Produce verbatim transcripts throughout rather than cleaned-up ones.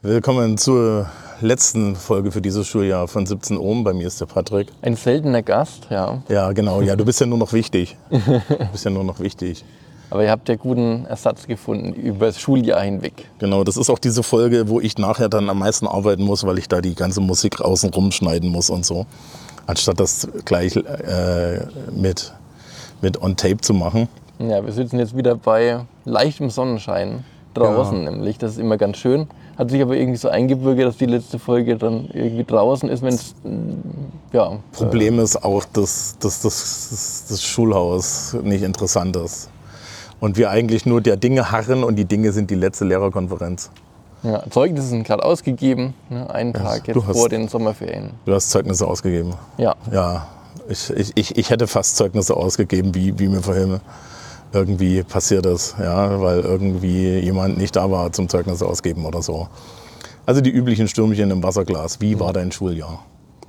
Willkommen zur letzten Folge für dieses Schuljahr von siebzehn Ohm. Bei mir ist der Patrick. Ein seltener Gast, ja. Ja, genau. Ja, du bist ja nur noch wichtig. Du bist ja nur noch wichtig. Aber ihr habt ja guten Ersatz gefunden über das Schuljahr hinweg. Genau, das ist auch diese Folge, wo ich nachher dann am meisten arbeiten muss, weil ich da die ganze Musik außen rumschneiden muss und so. Anstatt das gleich äh, mit, mit On-Tape zu machen. Ja, wir sitzen jetzt wieder bei leichtem Sonnenschein draußen, ja. Nämlich. Das ist immer ganz schön. Hat sich aber irgendwie so eingebürgert, dass die letzte Folge dann irgendwie draußen ist, wenn es, ja. Problem äh, ist auch, dass, dass, dass das Schulhaus nicht interessant ist. Und wir eigentlich nur der Dinge harren und die Dinge sind die letzte Lehrerkonferenz. Ja, Zeugnisse sind gerade ausgegeben, ne, einen ja, Tag jetzt hast, vor den Sommerferien. Du hast Zeugnisse ausgegeben? Ja. Ja, ich, ich, ich hätte fast Zeugnisse ausgegeben, wie, wie mir vorhin irgendwie passiert ist, ja, weil irgendwie jemand nicht da war zum Zeugnis ausgeben oder so. Also die üblichen Stürmchen im Wasserglas. Wie war dein Schuljahr?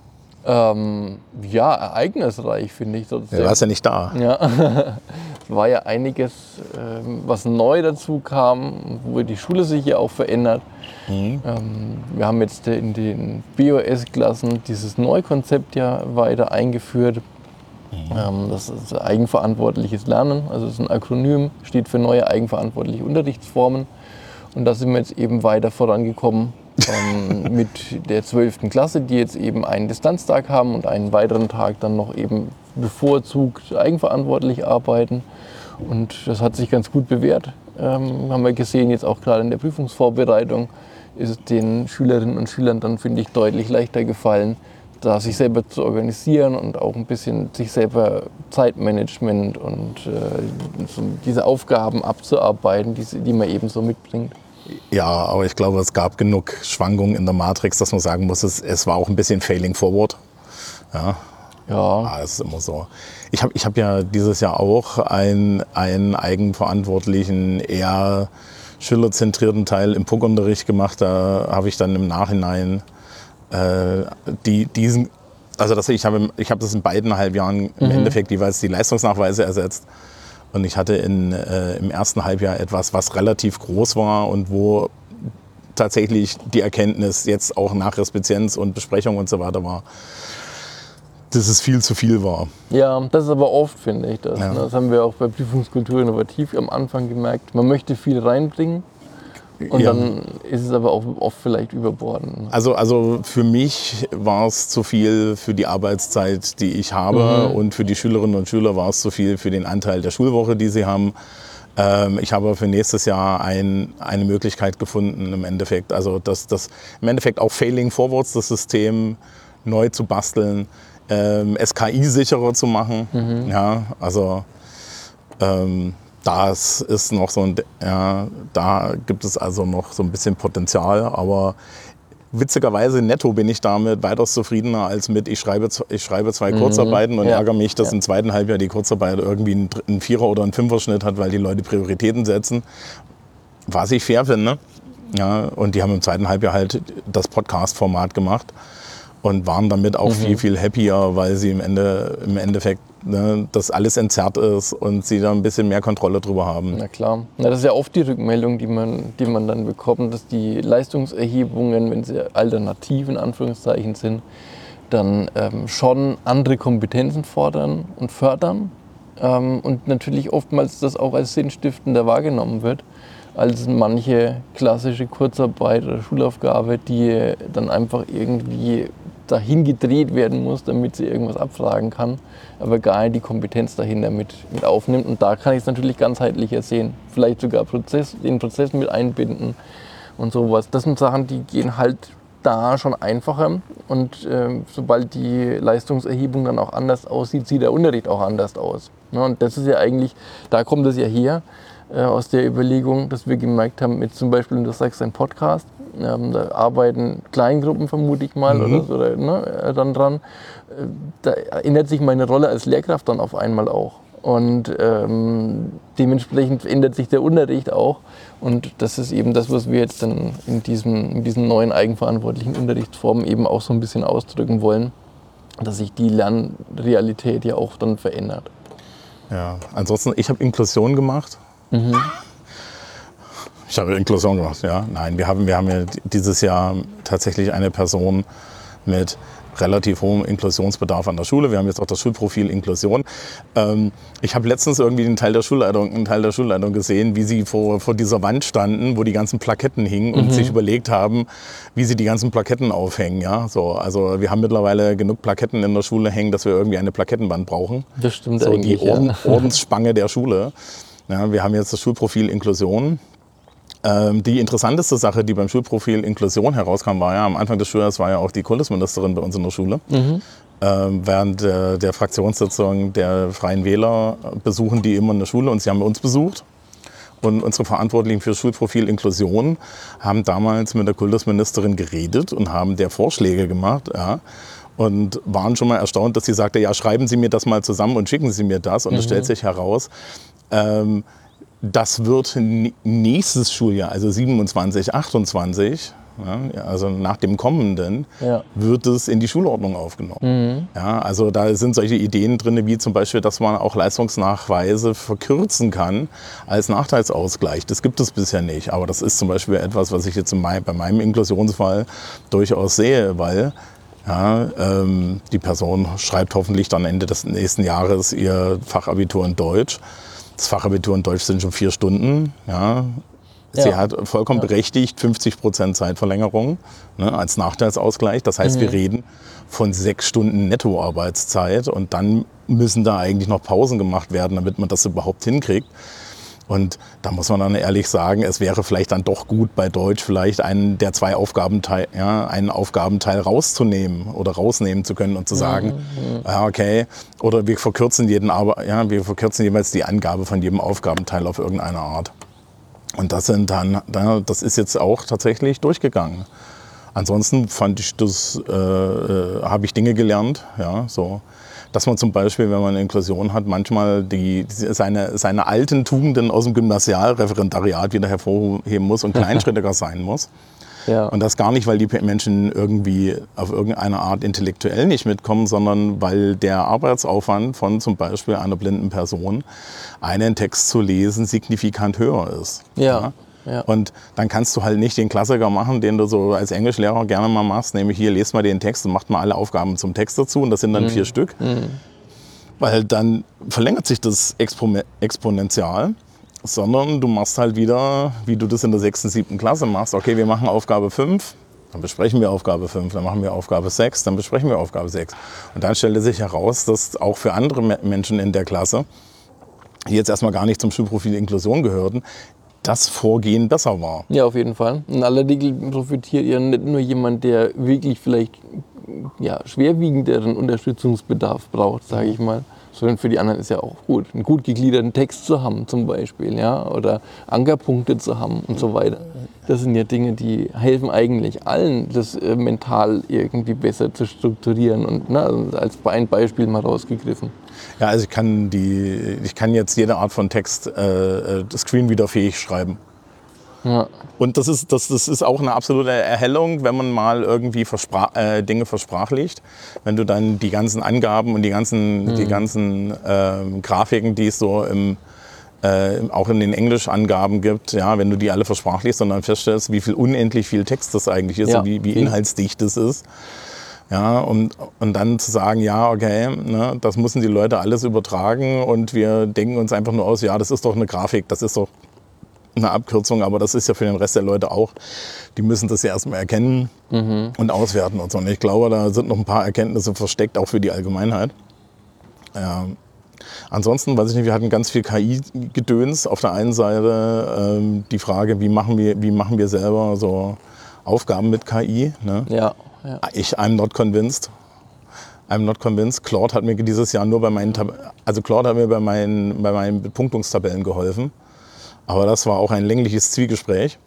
Ähm, ja, ereignisreich, finde ich. Ja, du warst ja nicht da. Ja, es war ja einiges, ähm, was neu dazu kam, wo die Schule sich ja auch verändert. Mhm. Ähm, wir haben jetzt in den B O S-Klassen dieses Neukonzept ja weiter eingeführt. Mhm. Das ist eigenverantwortliches Lernen, also das ist ein Akronym, steht für neue eigenverantwortliche Unterrichtsformen. Und da sind wir jetzt eben weiter vorangekommen ähm, mit der zwölften Klasse, die jetzt eben einen Distanztag haben und einen weiteren Tag dann noch eben bevorzugt eigenverantwortlich arbeiten. Und das hat sich ganz gut bewährt, ähm, haben wir gesehen, jetzt auch gerade in der Prüfungsvorbereitung ist es den Schülerinnen und Schülern dann, finde ich, deutlich leichter gefallen, da sich selber zu organisieren und auch ein bisschen sich selber Zeitmanagement und äh, so diese Aufgaben abzuarbeiten, die, die man eben so mitbringt. Ja, aber ich glaube, es gab genug Schwankungen in der Matrix, dass man sagen muss, es, es war auch ein bisschen Failing Forward. Ja, ja. ja, das ist immer so. Ich habe ich hab ja dieses Jahr auch einen, einen eigenverantwortlichen, eher schülerzentrierten Teil im Puckunterricht gemacht. Da habe ich dann im Nachhinein Die, diesen, also das, ich habe ich hab das in beiden Halbjahren im mhm. Endeffekt jeweils die Leistungsnachweise ersetzt. Und ich hatte in, äh, im ersten Halbjahr etwas, was relativ groß war und wo tatsächlich die Erkenntnis jetzt auch nach Respizienz und Besprechung und so weiter war, dass es viel zu viel war. Ja, das ist aber oft, finde ich das. Ja. Das haben wir auch bei Prüfungskultur innovativ am Anfang gemerkt. Man möchte viel reinbringen. Und ja. Dann ist es aber auch oft vielleicht überbordend. Also, also für mich war es zu viel für die Arbeitszeit, die ich habe. Mhm. Und für die Schülerinnen und Schüler war es zu viel für den Anteil der Schulwoche, die sie haben. Ähm, ich habe für nächstes Jahr ein, eine Möglichkeit gefunden, im Endeffekt, also das, das, im Endeffekt auch Failing Forwards, das System neu zu basteln, ähm, S K I-sicherer zu machen. Mhm. Ja, also ähm, Das ist noch so ein, ja, da gibt es also noch so ein bisschen Potenzial, aber witzigerweise netto bin ich damit weitaus zufriedener als mit, ich schreibe, ich schreibe zwei mhm. Kurzarbeiten und ja. ärgere mich, dass ja. im zweiten Halbjahr die Kurzarbeit irgendwie einen, einen Vierer- oder einen Fünfer-Schnitt hat, weil die Leute Prioritäten setzen, was ich fair finde. Ja, und die haben im zweiten Halbjahr halt das Podcast-Format gemacht und waren damit auch mhm. viel, viel happier, weil sie im, Ende, im Endeffekt ne, dass alles entzerrt ist und sie da ein bisschen mehr Kontrolle drüber haben. Na klar. Na, das ist ja oft die Rückmeldung, die man, die man dann bekommt, dass die Leistungserhebungen, wenn sie alternativ in Anführungszeichen sind, dann ähm, schon andere Kompetenzen fordern und fördern ähm, und natürlich oftmals das auch als sinnstiftender wahrgenommen wird, als manche klassische Kurzarbeit oder Schulaufgabe, die dann einfach irgendwie dahin gedreht werden muss, damit sie irgendwas abfragen kann, aber gar nicht die Kompetenz dahinter mit, mit aufnimmt. Und da kann ich es natürlich ganzheitlicher sehen. Vielleicht sogar Prozess, den Prozess mit einbinden und sowas. Das sind Sachen, die gehen halt da schon einfacher. Und äh, sobald die Leistungserhebung dann auch anders aussieht, sieht der Unterricht auch anders aus. Ja, und das ist ja eigentlich, da kommt es ja her, äh, aus der Überlegung, dass wir gemerkt haben, mit zum Beispiel, du sagst, ein Podcast, Ähm, da arbeiten Kleingruppen, vermute ich mal, mhm. oder so, oder, ne, dann dran. Da ändert sich meine Rolle als Lehrkraft dann auf einmal auch. Und ähm, dementsprechend ändert sich der Unterricht auch. Und das ist eben das, was wir jetzt dann in, diesem, in diesen neuen eigenverantwortlichen Unterrichtsformen eben auch so ein bisschen ausdrücken wollen, dass sich die Lernrealität ja auch dann verändert. Ja, ansonsten, ich habe Inklusion gemacht. Mhm. Ich habe Inklusion gemacht, ja. Nein, wir haben, wir haben ja dieses Jahr tatsächlich eine Person mit relativ hohem Inklusionsbedarf an der Schule. Wir haben jetzt auch das Schulprofil Inklusion. Ähm, ich habe letztens irgendwie einen Teil der Schulleitung, einen Teil der Schulleitung gesehen, wie sie vor, vor dieser Wand standen, wo die ganzen Plaketten hingen und mhm. sich überlegt haben, wie sie die ganzen Plaketten aufhängen. Ja? So, also wir haben mittlerweile genug Plaketten in der Schule hängen, dass wir irgendwie eine Plakettenwand brauchen. Das stimmt so eigentlich, die Orden, ja. Ordensspange der Schule. Ja, wir haben jetzt das Schulprofil Inklusion. Ähm, die interessanteste Sache, die beim Schulprofil Inklusion herauskam, war ja, am Anfang des Schuljahres war ja auch die Kultusministerin bei uns in der Schule. Mhm. Ähm, während der, der Fraktionssitzung der Freien Wähler besuchen die immer eine Schule und sie haben uns besucht. Und unsere Verantwortlichen für das Schulprofil Inklusion haben damals mit der Kultusministerin geredet und haben der Vorschläge gemacht. Ja. Und waren schon mal erstaunt, dass sie sagte, ja, schreiben Sie mir das mal zusammen und schicken Sie mir das. Und es mhm. stellt sich heraus, ähm, das wird nächstes Schuljahr, also siebenundzwanzig, achtundzwanzig, ja, also nach dem kommenden, ja. wird es in die Schulordnung aufgenommen. Mhm. Ja, also da sind solche Ideen drin, wie zum Beispiel, dass man auch Leistungsnachweise verkürzen kann als Nachteilsausgleich. Das gibt es bisher nicht, aber das ist zum Beispiel etwas, was ich jetzt in mein, bei meinem Inklusionsfall durchaus sehe, weil ja, ähm, die Person schreibt hoffentlich dann Ende des nächsten Jahres ihr Fachabitur in Deutsch. Das Fachabitur in Deutsch sind schon vier Stunden. Ja. Sie ja. hat vollkommen ja. berechtigt fünfzig Prozent Zeitverlängerung, ne, als Nachteilsausgleich. Das heißt, mhm. wir reden von sechs Stunden Nettoarbeitszeit und dann müssen da eigentlich noch Pausen gemacht werden, damit man das überhaupt hinkriegt. Und da muss man dann ehrlich sagen, es wäre vielleicht dann doch gut, bei Deutsch vielleicht einen der zwei Aufgabenteil, ja, einen Aufgabenteil rauszunehmen oder rausnehmen zu können und zu sagen, mhm. ja, okay, oder wir verkürzen jeden, aber ja, wir verkürzen jeweils die Angabe von jedem Aufgabenteil auf irgendeine Art. Und das sind dann, das ist jetzt auch tatsächlich durchgegangen. Ansonsten fand ich das, äh, habe ich Dinge gelernt, ja, so. Dass man zum Beispiel, wenn man Inklusion hat, manchmal die, seine, seine alten Tugenden aus dem Gymnasialreferendariat wieder hervorheben muss und kleinschrittiger sein muss. Ja. Und das gar nicht, weil die Menschen irgendwie auf irgendeine Art intellektuell nicht mitkommen, sondern weil der Arbeitsaufwand von zum Beispiel einer blinden Person, einen Text zu lesen, signifikant höher ist. Ja. Ja. Ja. Und dann kannst du halt nicht den Klassiker machen, den du so als Englischlehrer gerne mal machst, nämlich hier, lest mal den Text und macht mal alle Aufgaben zum Text dazu und das sind dann mhm. vier Stück. Mhm. Weil dann verlängert sich das Expo- exponentiell, sondern du machst halt wieder, wie du das in der sechsten, siebten Klasse machst, okay, wir machen Aufgabe fünf, dann besprechen wir Aufgabe fünf, dann machen wir Aufgabe sechs, dann besprechen wir Aufgabe sechs. Und dann stellte sich heraus, dass auch für andere Menschen in der Klasse, die jetzt erstmal gar nicht zum Schulprofil Inklusion gehörten, das Vorgehen besser war. Ja, auf jeden Fall. In aller Regel profitiert ja nicht nur jemand, der wirklich vielleicht ja, schwerwiegenderen Unterstützungsbedarf braucht, sage ich mal, sondern für die anderen ist ja auch gut, einen gut gegliederten Text zu haben zum Beispiel, ja, oder Ankerpunkte zu haben und so weiter. Das sind ja Dinge, die helfen eigentlich allen, das äh, mental irgendwie besser zu strukturieren und na, als ein Beispiel mal rausgegriffen. Ja, also ich kann, die, ich kann jetzt jede Art von Text äh, screenreaderfähig schreiben. Ja. Und das ist, das, das ist auch eine absolute Erhellung, wenn man mal irgendwie versprach, äh, Dinge versprachlicht. Wenn du dann die ganzen Angaben und die ganzen, mhm. die ganzen äh, Grafiken, die es so im, äh, auch in den Englischangaben gibt, ja, wenn du die alle versprachlichst und dann feststellst, wie viel unendlich viel Text das eigentlich ist, ja. und wie, wie inhaltsdicht das ist. Ja, und, und dann zu sagen, ja, okay, ne, das müssen die Leute alles übertragen und wir denken uns einfach nur aus, ja, das ist doch eine Grafik, das ist doch eine Abkürzung, aber das ist ja für den Rest der Leute auch. Die müssen das ja erstmal erkennen mhm. und auswerten und so. Und ich glaube, da sind noch ein paar Erkenntnisse versteckt, auch für die Allgemeinheit. Ja. Ansonsten, weiß ich nicht, wir hatten ganz viel K I-Gedöns. Auf der einen Seite ähm, die Frage, wie machen wir, wie machen wir selber so Aufgaben mit K I? Ne? Ja. Ja. Ich, I'm not convinced. I'm not convinced. Claude hat mir dieses Jahr nur bei meinen, Tab- also Claude hat mir bei meinen, bei meinen Bepunktungstabellen geholfen. Aber das war auch ein längliches Zwiegespräch.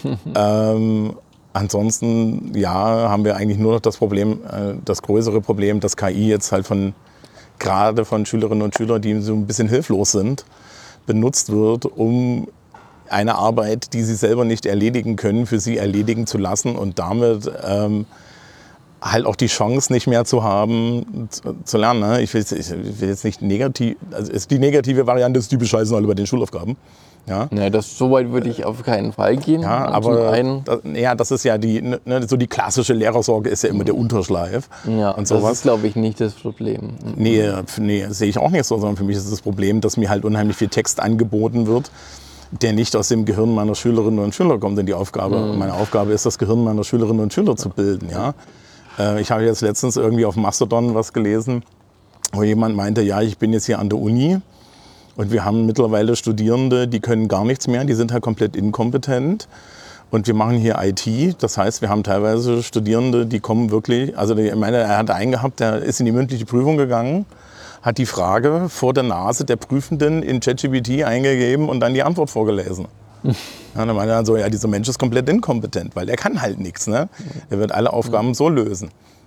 ähm, ansonsten, ja, haben wir eigentlich nur noch das Problem, äh, das größere Problem, dass K I jetzt halt von, gerade von Schülerinnen und Schülern, die so ein bisschen hilflos sind, benutzt wird, um eine Arbeit, die sie selber nicht erledigen können, für sie erledigen zu lassen und damit ähm, halt auch die Chance nicht mehr zu haben, zu, zu lernen. Ne? Ich, will, ich will jetzt nicht negativ, also die negative Variante ist, die bescheißen alle bei den Schulaufgaben. Ja, ja das, so weit würde ich auf keinen Fall gehen. ja aber einen, das, ja, das ist ja die, ne, so die klassische Lehrersorge ist ja immer der Unterschleif. Ja, und sowas. Das ist, glaube ich, nicht das Problem. Nee, nee, sehe ich auch nicht so, sondern für mich ist das Problem, dass mir halt unheimlich viel Text angeboten wird, der nicht aus dem Gehirn meiner Schülerinnen und Schüler kommt. Denn die Aufgabe, mhm. meine Aufgabe ist, das Gehirn meiner Schülerinnen und Schüler zu bilden. Ja? Äh, ich habe jetzt letztens irgendwie auf Mastodon was gelesen, wo jemand meinte, ja, ich bin jetzt hier an der Uni und wir haben mittlerweile Studierende, die können gar nichts mehr, die sind halt komplett inkompetent. Und wir machen hier I T, das heißt, wir haben teilweise Studierende, die kommen wirklich, also ich meine, er hat einen gehabt, der ist in die mündliche Prüfung gegangen, hat die Frage vor der Nase der Prüfenden in ChatGPT eingegeben und dann die Antwort vorgelesen. Ja, dann meinte er dann so, ja, dieser Mensch ist komplett inkompetent, weil der kann halt nichts. Ne? Der wird alle Aufgaben so lösen.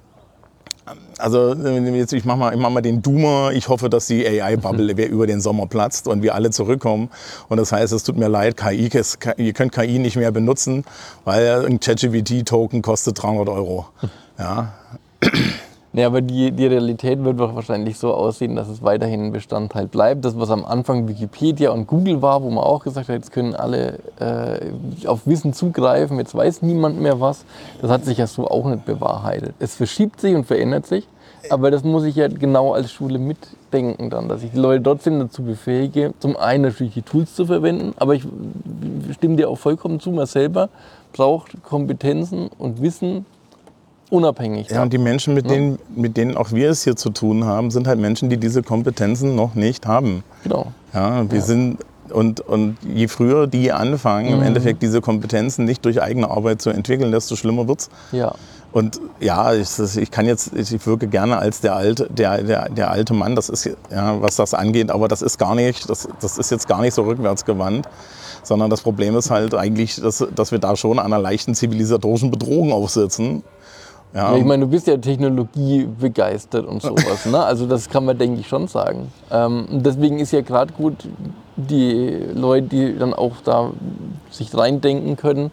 Also jetzt, ich mache mal, ich mach mal den Doomer, ich hoffe, dass die A I-Bubble über den Sommer platzt und wir alle zurückkommen. Und das heißt, es tut mir leid, K I, ihr könnt K I nicht mehr benutzen, weil ein ChatGPT-Token kostet dreihundert Euro. Ja. Ja, aber die, die Realität wird doch wahrscheinlich so aussehen, dass es weiterhin ein Bestandteil bleibt. Das, was am Anfang Wikipedia und Google war, wo man auch gesagt hat, jetzt können alle äh, auf Wissen zugreifen, jetzt weiß niemand mehr was, das hat sich ja so auch nicht bewahrheitet. Es verschiebt sich und verändert sich, aber das muss ich ja genau als Schule mitdenken dann, dass ich die Leute trotzdem dazu befähige, zum einen natürlich die Tools zu verwenden, aber ich stimme dir auch vollkommen zu, man selber braucht Kompetenzen und Wissen, unabhängig. Ja, und die Menschen, mit, ja. denen, mit denen auch wir es hier zu tun haben, sind halt Menschen, die diese Kompetenzen noch nicht haben. Genau. Ja, wir ja. sind, und, und je früher die anfangen, mhm. im Endeffekt diese Kompetenzen nicht durch eigene Arbeit zu entwickeln, desto schlimmer wird's. Ja. Und ja, ich, ich kann jetzt, ich wirke gerne als der alte, der, der, der alte Mann, das ist, ja, was das angeht, aber das ist gar nicht, das, das ist jetzt gar nicht so rückwärtsgewandt. Sondern das Problem ist halt eigentlich, dass, dass wir da schon einer leichten zivilisatorischen Bedrohung aufsitzen. Ja. Ja, ich meine, du bist ja technologiebegeistert und sowas, ne? Also das kann man, denke ich, schon sagen. Ähm, deswegen ist ja gerade gut, die Leute, die dann auch da sich reindenken können,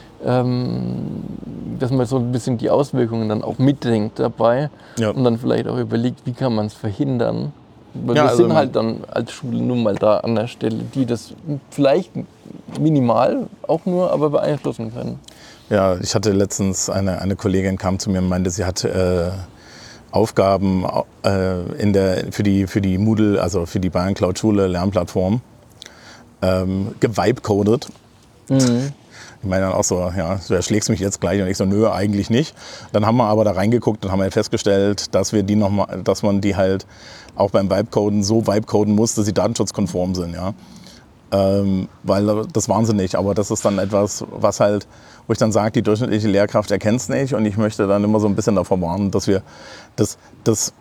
ähm, dass man so ein bisschen die Auswirkungen dann auch mitdenkt dabei ja. und dann vielleicht auch überlegt, wie kann man es verhindern. Weil ja, wir also sind halt dann als Schule nun mal da an der Stelle, die das vielleicht minimal auch nur, aber beeinflussen können. Ja, ich hatte letztens, eine, eine Kollegin kam zu mir und meinte, sie hat äh, Aufgaben äh, in der, für, die, für die Moodle, also für die Bayern Cloud Schule Lernplattform, ähm, gevibe-codet. Mhm. Ich meine dann auch so, ja, du erschlägst mich jetzt gleich und ich so, nö, eigentlich nicht. Dann haben wir aber da reingeguckt und haben halt festgestellt, dass wir die noch mal, dass man die halt auch beim Vibe-Coden so vibe-coden muss, dass sie datenschutzkonform sind, ja. Ähm, weil das waren sie nicht, aber das ist dann etwas, was halt, wo ich dann sage, die durchschnittliche Lehrkraft erkennt es nicht und ich möchte dann immer so ein bisschen davor warnen, dass wir, dass, dass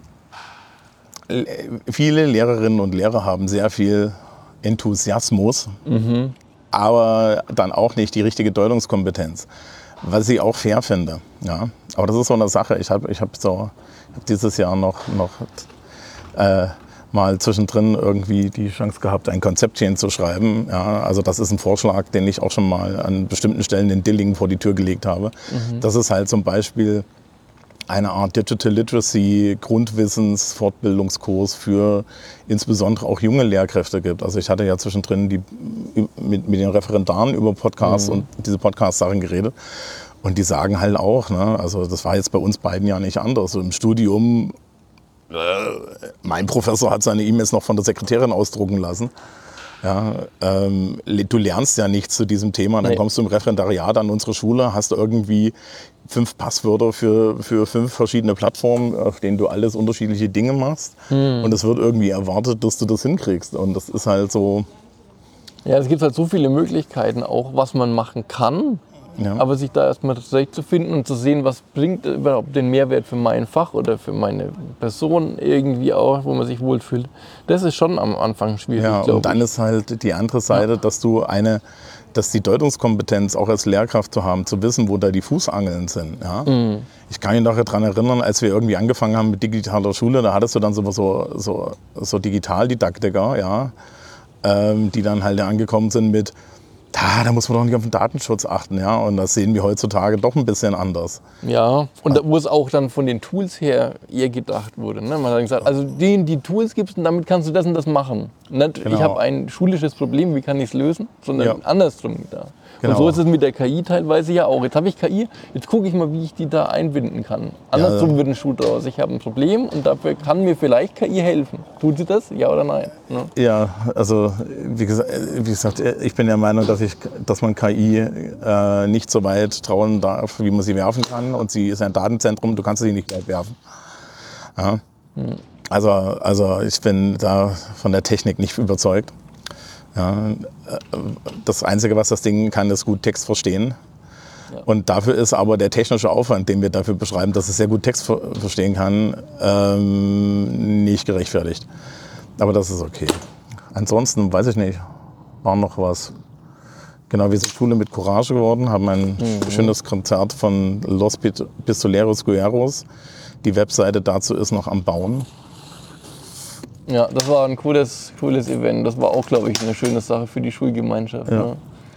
viele Lehrerinnen und Lehrer haben sehr viel Enthusiasmus, mhm. aber dann auch nicht die richtige Deutungskompetenz, was ich auch fair finde. Ja. Aber das ist so eine Sache, ich habe ich hab so, ich hab dieses Jahr noch, noch äh, mal zwischendrin irgendwie die Chance gehabt, ein Konzeptchen zu schreiben. Ja, also das ist ein Vorschlag, den ich auch schon mal an bestimmten Stellen in Dillingen vor die Tür gelegt habe. Mhm. Das ist halt zum Beispiel eine Art Digital Literacy Grundwissens Fortbildungskurs für insbesondere auch junge Lehrkräfte gibt. Also ich hatte ja zwischendrin die, mit, mit den Referendaren über Podcasts mhm. und diese Podcast-Sachen geredet. Und die sagen halt auch, ne, also das war jetzt bei uns beiden ja nicht anders. So im Studium, äh, mein Professor hat seine E-Mails noch von der Sekretärin ausdrucken lassen. Ja, ähm, du lernst ja nichts zu diesem Thema, dann nee. kommst du im Referendariat an unsere Schule, hast irgendwie fünf Passwörter für, für fünf verschiedene Plattformen, auf denen du alles unterschiedliche Dinge machst hm. und es wird irgendwie erwartet, dass du das hinkriegst und das ist halt so... Ja, es gibt halt so viele Möglichkeiten auch, was man machen kann, ja. aber sich da erstmal zurechtzufinden und zu sehen, was bringt überhaupt den Mehrwert für mein Fach oder für meine Person irgendwie auch, wo man sich wohlfühlt. Das ist schon am Anfang schwierig, ja, glaube ich. Und dann ist halt die andere Seite, ja. dass du eine, dass die Deutungskompetenz auch als Lehrkraft zu haben, zu wissen, wo da die Fußangeln sind. Ja? Mhm. Ich kann mich noch daran erinnern, als wir irgendwie angefangen haben mit digitaler Schule, da hattest du dann so, so, so, so Digitaldidaktiker, ja, ähm, die dann halt angekommen sind mit Da, da muss man doch nicht auf den Datenschutz achten, ja. Und das sehen wir heutzutage doch ein bisschen anders. Ja, und da, wo es auch dann von den Tools her eher gedacht wurde. Ne? Man hat gesagt, also die, die Tools gibst und damit kannst du das und das machen. Nicht, Genau. Ich habe ein schulisches Problem, wie kann ich es lösen? Sondern Ja. andersrum da. Genau. Und so ist es mit der K I teilweise ja auch. Jetzt habe ich K I, jetzt gucke ich mal, wie ich die da einbinden kann. Andersrum Ja. wird ein Schuh draus. Ich habe ein Problem und dafür kann mir vielleicht K I helfen. Tut sie das? Ja oder nein? Ne? Ja, also wie gesagt, wie gesagt, ich bin der Meinung, dass, ich, dass man K I äh, nicht so weit trauen darf, wie man sie werfen kann. Und sie ist ein Datenzentrum, du kannst sie nicht weit werfen. Ja. Hm. Also, also ich bin da von der Technik nicht überzeugt. Ja, das Einzige, was das Ding kann, ist gut Text verstehen. Ja. Und dafür ist aber der technische Aufwand, den wir dafür beschreiben, dass es sehr gut Text ver verstehen kann, ähm, nicht gerechtfertigt. Aber das ist okay. Ansonsten, weiß ich nicht, war noch was. Genau, wir sind Schule mit Courage geworden, haben ein mhm. schönes Konzert von Los Pistoleros Guerreros. Die Webseite dazu ist noch am Bauen. Ja, das war ein cooles, cooles Event. Das war auch, glaube ich, eine schöne Sache für die Schulgemeinschaft. Ja. Ne?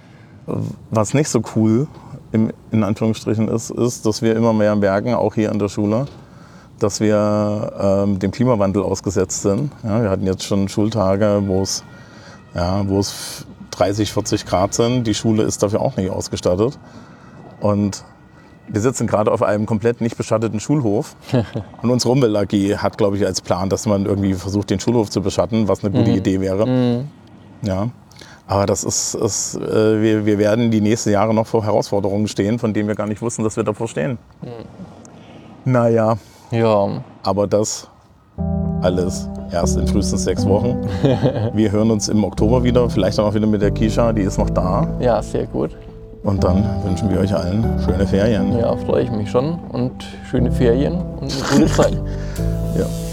Was nicht so cool im, in Anführungsstrichen ist, ist, dass wir immer mehr merken, auch hier an der Schule, dass wir ähm, dem Klimawandel ausgesetzt sind. Ja, wir hatten jetzt schon Schultage, wo es, ja, wo es dreißig, vierzig Grad sind. Die Schule ist dafür auch nicht ausgestattet. Und wir sitzen gerade auf einem komplett nicht beschatteten Schulhof. Und unsere Umwelt A G hat, glaube ich, als Plan, dass man irgendwie versucht, den Schulhof zu beschatten, was eine gute mhm. Idee wäre. Mhm. Ja. Aber das ist, ist äh, wir, wir werden die nächsten Jahre noch vor Herausforderungen stehen, von denen wir gar nicht wussten, dass wir davor stehen. Mhm. Naja. Ja. Aber das alles erst in frühestens sechs Wochen. Wir hören uns im Oktober wieder, vielleicht dann auch wieder mit der Kisha, die ist noch da. Ja, sehr gut. Und dann wünschen wir euch allen schöne Ferien. Ja, freue ich mich schon. Und schöne Ferien und eine gute Zeit. Ja.